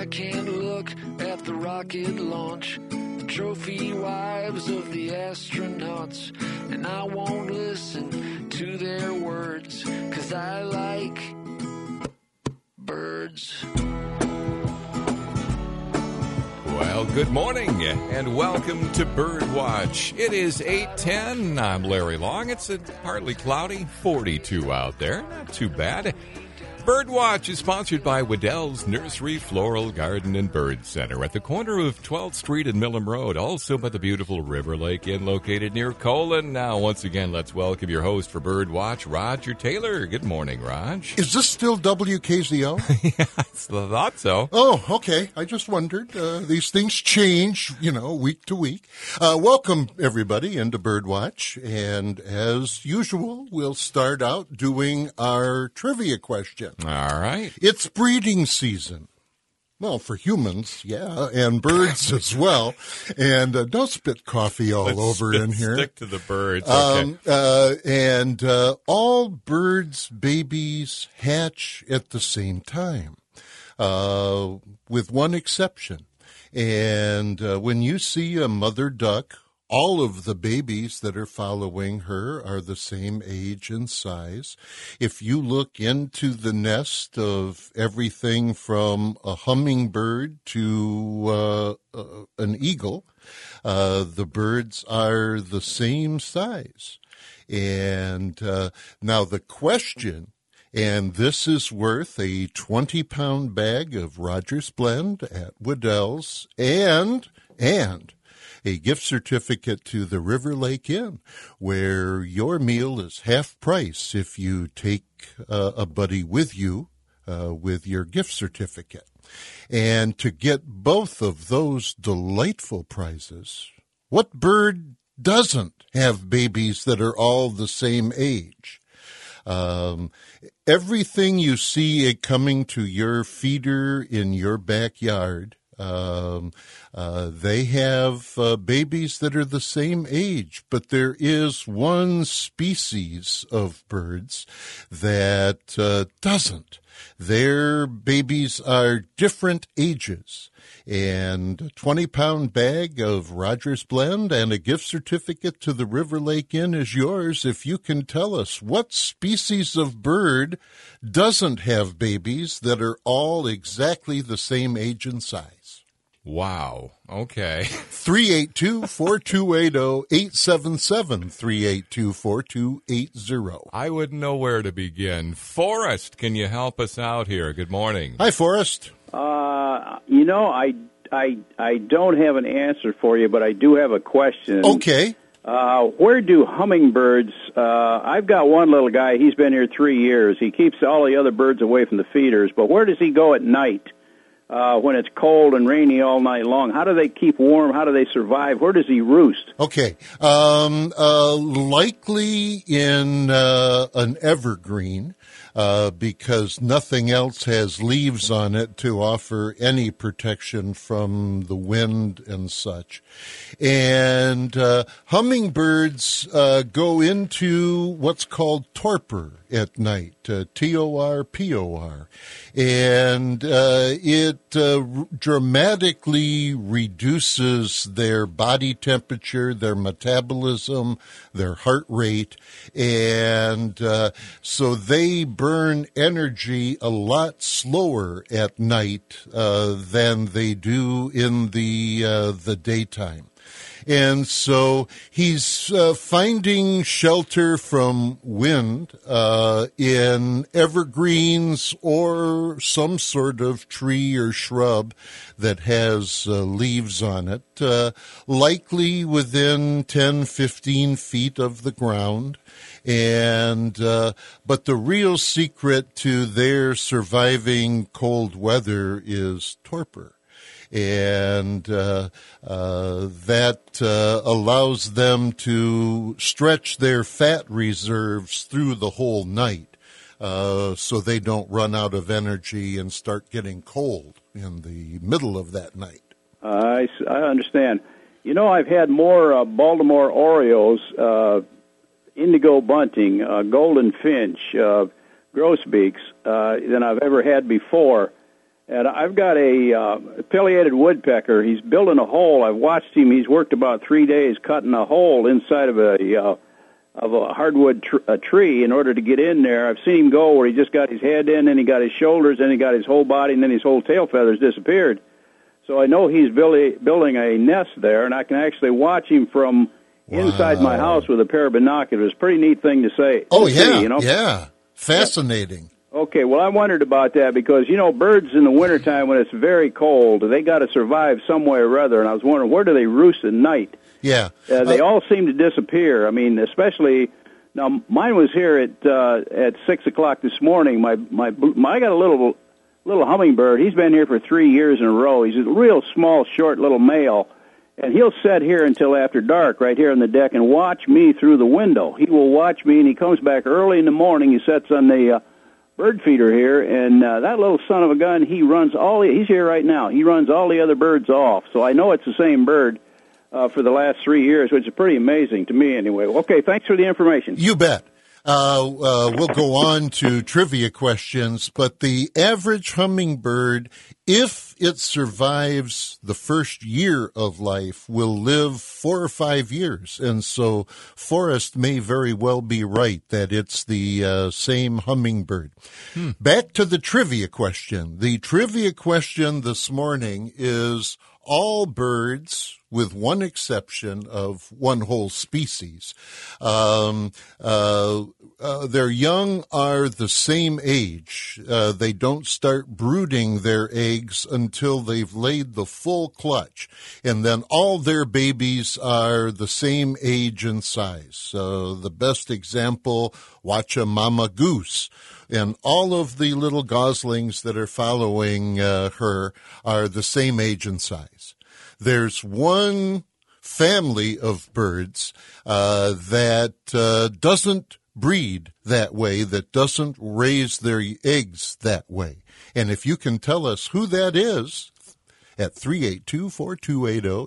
I can't look at the rocket launch, the trophy wives of the astronauts, and I won't listen to their words, 'cause I like birds. Well, good morning and welcome to Birdwatch. It is 8:10. I'm Larry Long. It's partly cloudy, 42 out there. Not too bad. Birdwatch is sponsored by Waddell's Nursery, Floral, Garden, and Bird Center at the corner of 12th Street and Millam Road, also by the beautiful River Lake Inn located near Colon. Now, once again, let's welcome your host for Birdwatch, Roger Taylor. Good morning, Raj. Is this still WKZO? Yeah, I thought so. Oh, okay. I just wondered. These things change, week to week. Welcome, everybody, into Birdwatch. And as usual, we'll start out doing our trivia question. All right. It's breeding season. Well, for humans, yeah, and birds as well. And don't spit coffee all over in here. Stick to the birds. Okay. All birds' babies hatch at the same time, with one exception. And when you see a mother duck, all of the babies that are following her are the same age and size. If you look into the nest of everything from a hummingbird to an eagle, the birds are the same size. And now the question, and this is worth a 20-pound bag of Rogers Blend at Waddell's and a gift certificate to the River Lake Inn, where your meal is half price if you take a buddy with you with your gift certificate. And to get both of those delightful prizes, what bird doesn't have babies that are all the same age? Everything you see it coming to your feeder in your backyard, they have babies that are the same age, but there is one species of birds that doesn't. Their babies are different ages. And a 20-pound bag of Rogers Blend and a gift certificate to the River Lake Inn is yours if you can tell us what species of bird doesn't have babies that are all exactly the same age and size. Wow. Okay. 382-4280, 877-382-4280. I wouldn't know where to begin. Forrest, can you help us out here? Good morning. Hi, Forrest. I don't have an answer for you, but I do have a question. Okay. Where do hummingbirds, I've got one little guy, he's been here 3 years. He keeps all the other birds away from the feeders, but where does he go at night when it's cold and rainy all night long? How do they keep warm? How do they survive? Where does he roost? Okay. Likely in an evergreen. Because nothing else has leaves on it to offer any protection from the wind and such. And hummingbirds go into what's called torpor at night, Torpor. And it dramatically reduces their body temperature, their metabolism, their heart rate, and so they burn energy a lot slower at night than they do in the daytime. And so he's finding shelter from wind in evergreens or some sort of tree or shrub that has leaves on it, likely within 10, 15 feet of the ground. And but the real secret to their surviving cold weather is torpor. And that allows them to stretch their fat reserves through the whole night so they don't run out of energy and start getting cold in the middle of that night. I understand. I've had more Baltimore Orioles, indigo bunting, golden finch, grosbeaks than I've ever had before. And I've got a pileated woodpecker. He's building a hole. I've watched him. He's worked about 3 days cutting a hole inside of a hardwood tree in order to get in there. I've seen him go where he just got his head in, then he got his shoulders, then he got his whole body, and then his whole tail feathers disappeared. So I know he's building a nest there, and I can actually watch him from inside my house with a pair of binoculars. Pretty neat thing to say. Oh, yeah. Yeah. Fascinating. Okay, well, I wondered about that because, birds in the wintertime when it's very cold, they got to survive some way or other, and I was wondering, where do they roost at night? Yeah. They all seem to disappear. I mean, especially, now, mine was here at 6 o'clock this morning. I got a little hummingbird. He's been here for 3 years in a row. He's a real small, short little male, and he'll sit here until after dark right here on the deck and watch me through the window. He will watch me, and he comes back early in the morning. He sits on the bird feeder here, and that little son of a gun, he's here right now. He runs all the other birds off. So I know it's the same bird for the last 3 years, which is pretty amazing to me anyway. Okay, thanks for the information. You bet. We'll go on to trivia questions, but the average hummingbird, if it survives the first year of life, will live 4 or 5 years. And so Forrest may very well be right that it's the same hummingbird. Back to the trivia question. The trivia question this morning is all birds, with one exception of one whole species, their young are the same age. They don't start brooding their eggs until they've laid the full clutch. And then all their babies are the same age and size. The best example, watch a mama goose. And all of the little goslings that are following her are the same age and size. There's one family of birds that doesn't breed that way, that doesn't raise their eggs that way. And if you can tell us who that is, at 382-4280,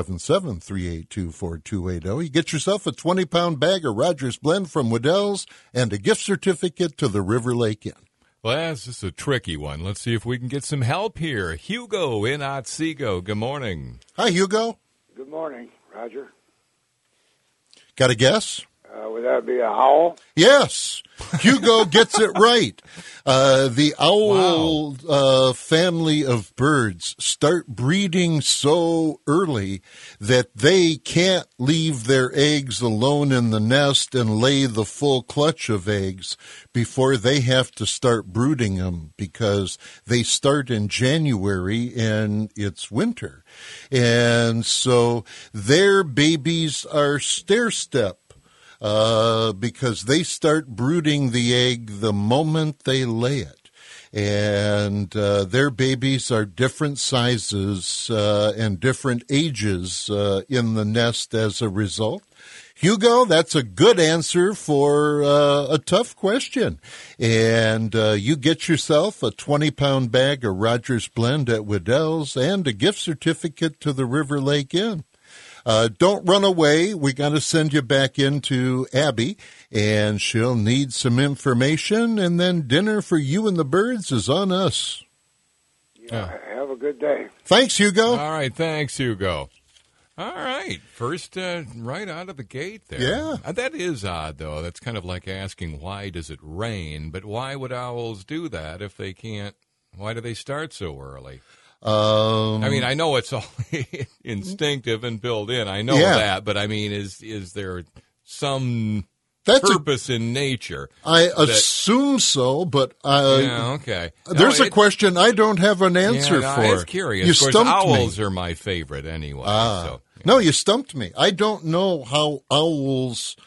877-382-4280, you get yourself a 20-pound bag of Rogers Blend from Waddell's and a gift certificate to the River Lake Inn. Well, this is a tricky one. Let's see if we can get some help here. Hugo in Otsego. Good morning. Hi, Hugo. Good morning, Roger. Got a guess? Would that be a owl? Yes. Hugo gets it right. The owl family of birds start breeding so early that they can't leave their eggs alone in the nest and lay the full clutch of eggs before they have to start brooding them, because they start in January and it's winter. And so their babies are stair-step. Because they start brooding the egg the moment they lay it. And their babies are different sizes and different ages in the nest as a result. Hugo, that's a good answer for a tough question. And you get yourself a 20-pound bag of Rogers Blend at Waddell's and a gift certificate to the River Lake Inn. Don't run away. We got to send you back into Abby, and she'll need some information, and then dinner for you and the birds is on us. Yeah, have a good day. Thanks, Hugo. All right, thanks, Hugo. All right, first right out of the gate there. Yeah. That is odd, though. That's kind of like asking, why does it rain? But why would owls do that if they can't? Why do they start so early? I mean, I know it's all instinctive and built in. I know that, but I mean, is there some purpose in nature? I assume so, but okay. There's a question I don't have an answer for. I was curious. You of course, stumped owls me. are my favorite anyway. So, No, you stumped me. I don't know how owls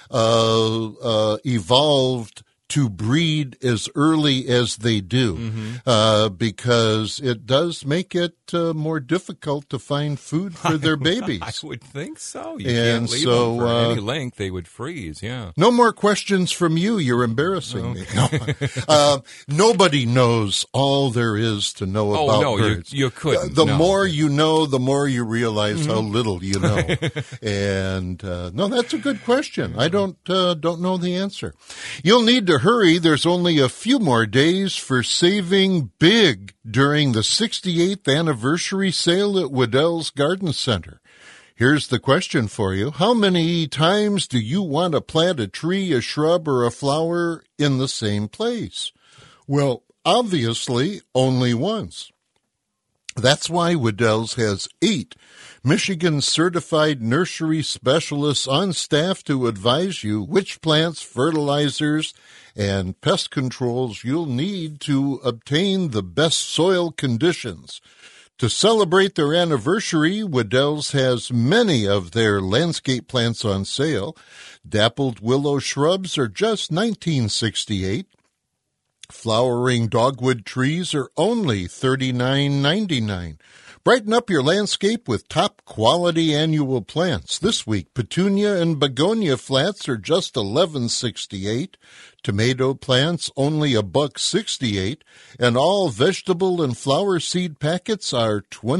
evolved to breed as early as they do, because it does make it more difficult to find food for their babies. I would think so. You can't leave them for any length; they would freeze. Yeah. No more questions from you. You're embarrassing me. No. Nobody knows all there is to know about birds. You couldn't. The more you know, the more you realize how little you know. And no, that's a good question. I don't know the answer. You'll need to hurry, there's only a few more days for saving big during the 68th anniversary sale at Waddell's Garden Center. Here's the question for you. How many times do you want to plant a tree, a shrub, or a flower in the same place? Well, obviously, only once. That's why Waddell's has 8 Michigan-certified nursery specialists on staff to advise you which plants, fertilizers, and pest controls you'll need to obtain the best soil conditions. To celebrate their anniversary, Waddell's has many of their landscape plants on sale. Dappled willow shrubs are just $19.68. Flowering dogwood trees are only $39.99. Brighten up your landscape with top-quality annual plants. This week, petunia and begonia flats are just $11.68. Tomato plants only $1.68, and all vegetable and flower seed packets are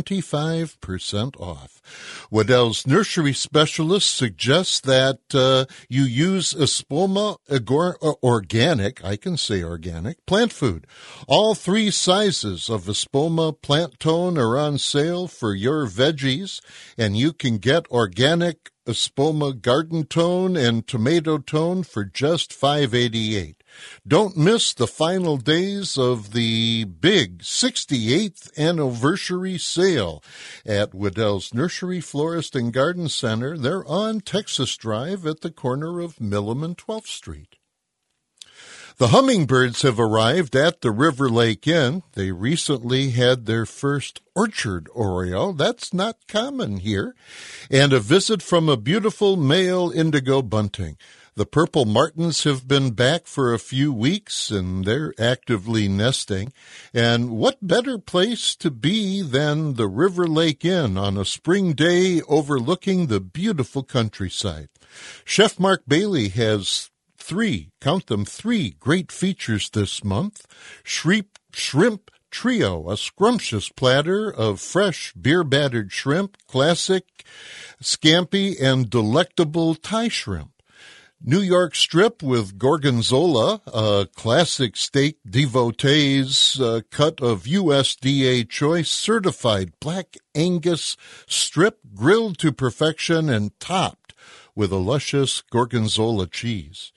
25% off. Waddell's nursery specialist suggests that you use Espoma organic, I can say organic, plant food. All 3 sizes of Espoma plant tone are on sale for your veggies, and you can get organic Espoma garden tone and tomato tone for just $5.88. Don't miss the final days of the big 68th anniversary sale at Waddell's Nursery, Florist, and Garden Center. They're on Texas Drive at the corner of Millam and 12th Street. The hummingbirds have arrived at the River Lake Inn. They recently had their first orchard oriole. That's not common here. And a visit from a beautiful male indigo bunting. The purple martins have been back for a few weeks, and they're actively nesting. And what better place to be than the River Lake Inn on a spring day overlooking the beautiful countryside? Chef Mark Bailey has 3 great features this month. Shrimp Trio, a scrumptious platter of fresh beer-battered shrimp, classic, scampi, and delectable Thai shrimp. New York strip with gorgonzola, a classic steak devotee's cut of USDA choice certified black Angus strip grilled to perfection and topped with a luscious gorgonzola cheese.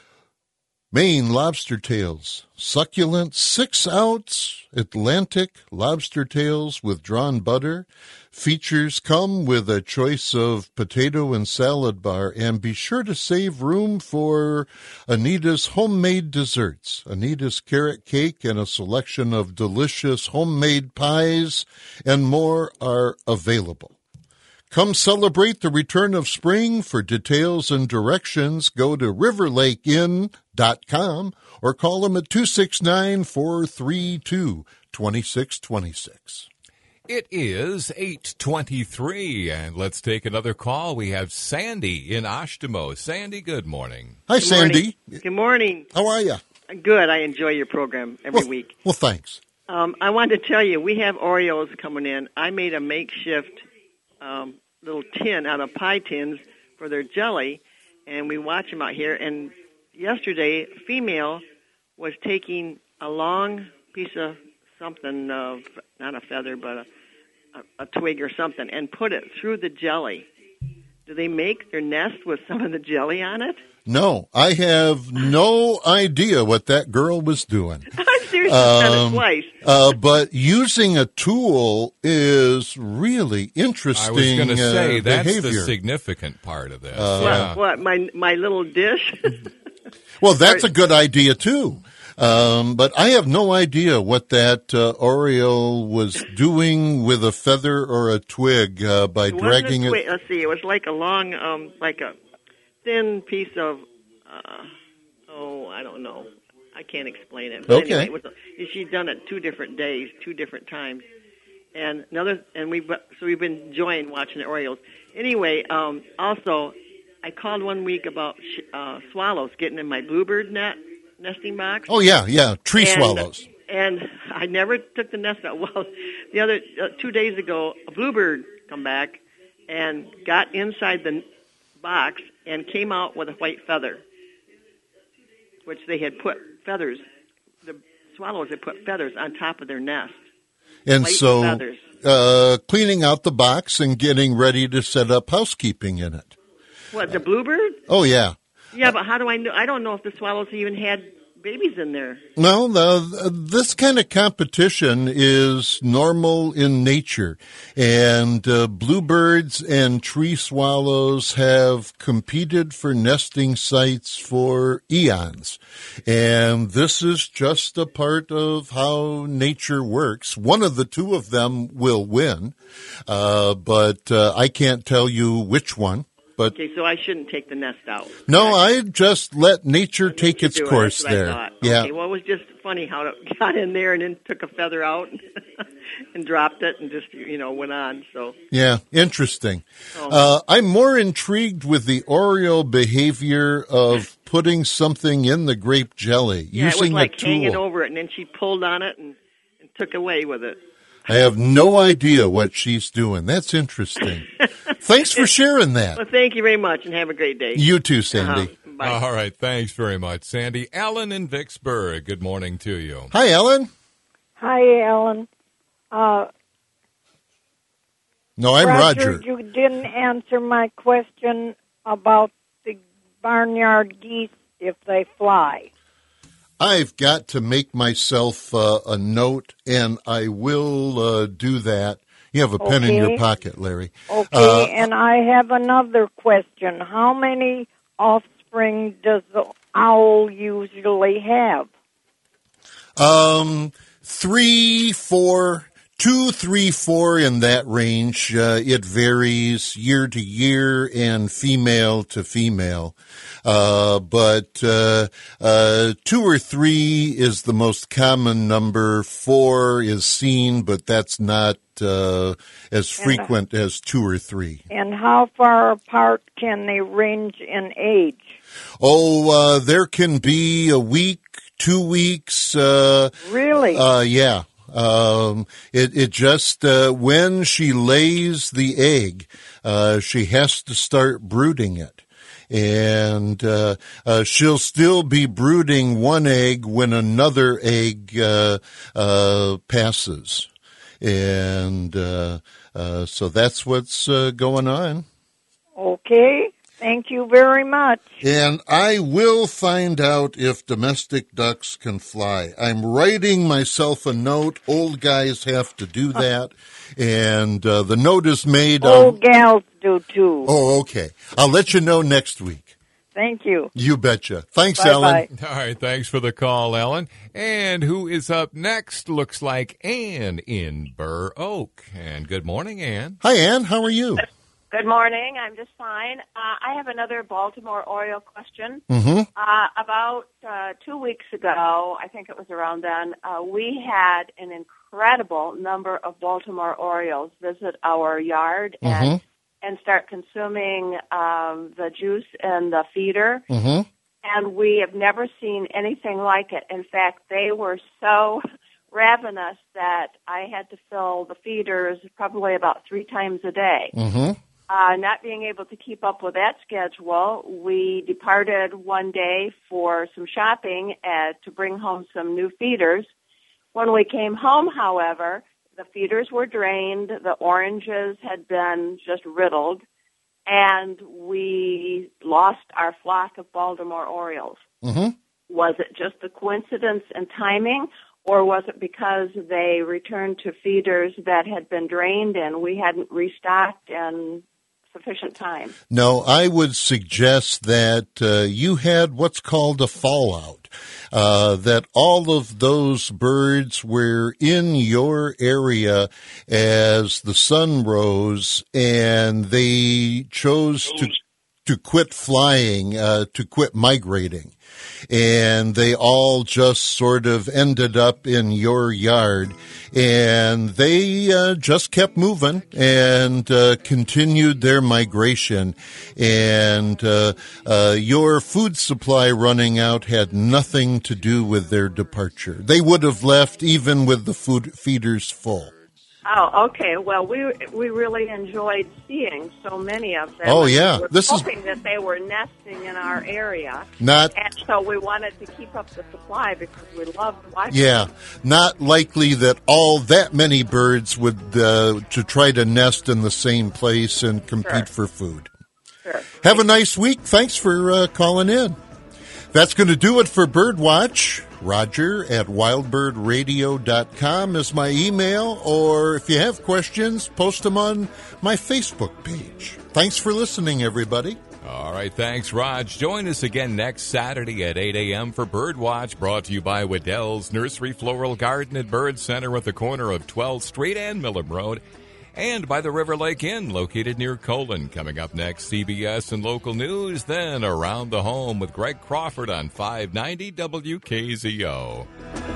Maine lobster tails, succulent 6-ounce Atlantic lobster tails with drawn butter. Features come with a choice of potato and salad bar, and be sure to save room for Anita's homemade desserts. Anita's carrot cake and a selection of delicious homemade pies and more are available. Come celebrate the return of spring. For details and directions, go to riverlakeinn.com or call them at 269-432-2626. It is 8:23, and let's take another call. We have Sandy in Ashtimo. Sandy, good morning. Hi, Sandy. Good morning. How are you? Good. I enjoy your program every week. Well, thanks. I wanted to tell you, we have Oreos coming in. I made a makeshift little tin out of pie tins for their jelly, and we watch them out here. And yesterday, a female was taking a long piece of something, not a feather, but a twig or something, and put it through the jelly. Do they make their nest with some of the jelly on it? No, I have no idea what that girl was doing. I'm seriously done it twice. But using a tool is really interesting. I was going to say, that's behavior. the significant part of this. What, my little dish? Well, that's a good idea, too. But I have no idea what that Oriole was doing with a feather or a twig by dragging it. Let's see, it was like a long, like a thin piece of, I don't know. I can't explain it. But okay. Anyway, she'd done it 2 different days, 2 different times. And we've been enjoying watching the Orioles. Anyway, also, I called one week about swallows getting in my bluebird nesting box. Oh, yeah, tree swallows. And I never took the nest out. Well, the other 2 days ago, a bluebird come back and got inside the box and came out with a white feather. which they had put feathers. The swallows had put feathers on top of their nest. And White so feathers. cleaning out the box and getting ready to set up housekeeping in it. What, the bluebird? Oh, yeah. Yeah, but how do I know? I don't know if the swallows even had babies in there. No, this kind of competition is normal in nature, and bluebirds and tree swallows have competed for nesting sites for eons, and this is just a part of how nature works. One of the two of them will win, but I can't tell you which one. But okay, so I shouldn't take the nest out. no, I just let nature take its course there. Yeah. Okay, well, it was just funny how it got in there and then took a feather out and dropped it and just, went on. So Yeah, interesting. I'm more intrigued with the Oriole behavior of putting something in the grape jelly, yeah, using it was like a tool. hanging over it, and then she pulled on it and took away with it. I have no idea what she's doing. That's interesting. Thanks for sharing that. Well, thank you very much, and have a great day. You too, Sandy. Bye. All right. Thanks very much, Sandy. Ellen in Vicksburg, good morning to you. Hi, Ellen. Hi, Ellen. No, I'm Roger. You didn't answer my question about the barnyard geese if they fly. I've got to make myself a note, and I will do that. You have a pen in your pocket, Larry. Okay, and I have another question. How many offspring does the owl usually have? 3, 4, 2, 3, 4 in that range. It varies year to year and female to female. But 2 or 3 is the most common number. 4 is seen, but that's not as frequent as 2 or 3. And how far apart can they range in age? Oh, there can be a week, 2 weeks. Really? Yeah. It just, when she lays the egg, she has to start brooding it. And, she'll still be brooding one egg when another egg, passes. And, so that's what's, going on. Okay. Thank you very much. And I will find out if domestic ducks can fly. I'm writing myself a note. Old guys have to do that. And the note is made. Old gals do too. Oh, okay. I'll let you know next week. Thank you. You betcha. Thanks, Bye-bye. Ellen. All right. Thanks for the call, Ellen. And who is up next? Looks like Ann in Burr Oak. And good morning, Ann. Hi, Ann. How are you? Good morning. I'm just fine. I have another Baltimore Oriole question. Mm-hmm. About 2 weeks ago, I think it was around then, we had an incredible number of Baltimore Orioles visit our yard and start consuming the juice and the feeder. Mm-hmm. And we have never seen anything like it. In fact, they were so ravenous that I had to fill the feeders probably about 3 times a day. Mm-hmm. Not being able to keep up with that schedule, we departed one day for some shopping to bring home some new feeders. When we came home, however, the feeders were drained, the oranges had been just riddled, and we lost our flock of Baltimore Orioles. Mm-hmm. Was it just a coincidence in timing, or was it because they returned to feeders that had been drained and we hadn't restocked in sufficient time? No, I would suggest that you had what's called a fallout, that all of those birds were in your area as the sun rose and they chose to quit flying, to quit migrating. And they all just sort of ended up in your yard. And they just kept moving and continued their migration. And your food supply running out had nothing to do with their departure. They would have left even with the food feeders full. Oh, okay. Well, we really enjoyed seeing so many of them. Oh, yeah. We were hoping that they were nesting in our area. And so we wanted to keep up the supply because we loved watching them. Not likely that all that many birds would to try to nest in the same place and compete for food. Sure. Have a nice week. Thanks for calling in. That's going to do it for Birdwatch. Roger at wildbirdradio.com is my email, or if you have questions, post them on my Facebook page. Thanks for listening, everybody. All right, thanks, Raj. Join us again next Saturday at 8 a.m. for Birdwatch, brought to you by Waddell's Nursery Floral Garden and Bird Center at the corner of 12th Street and Millam Road, and by the River Lake Inn, located near Colon. Coming up next, CBS and local news, then Around the Home with Greg Crawford on 590 WKZO.